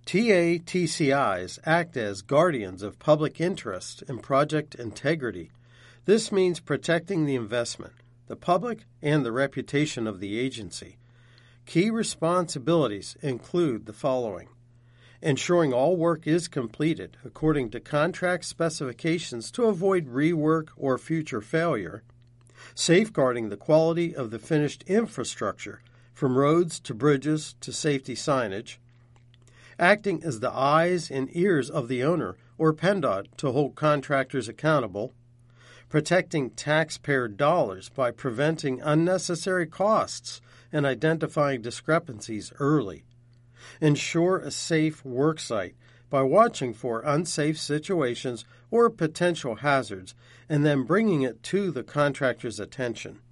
TATCIs act as guardians of public interest and project integrity. This means protecting the investment, the public, and the reputation of the agency. Key responsibilities include the following: ensuring all work is completed according to contract specifications to avoid rework or future failure, safeguarding the quality of the finished infrastructure, from roads to bridges to safety signage, acting as the eyes and ears of the owner or PennDOT to hold contractors accountable, protecting taxpayer dollars by preventing unnecessary costs and identifying discrepancies early, ensure a safe work site by watching for unsafe situations or potential hazards and then bringing it to the contractor's attention.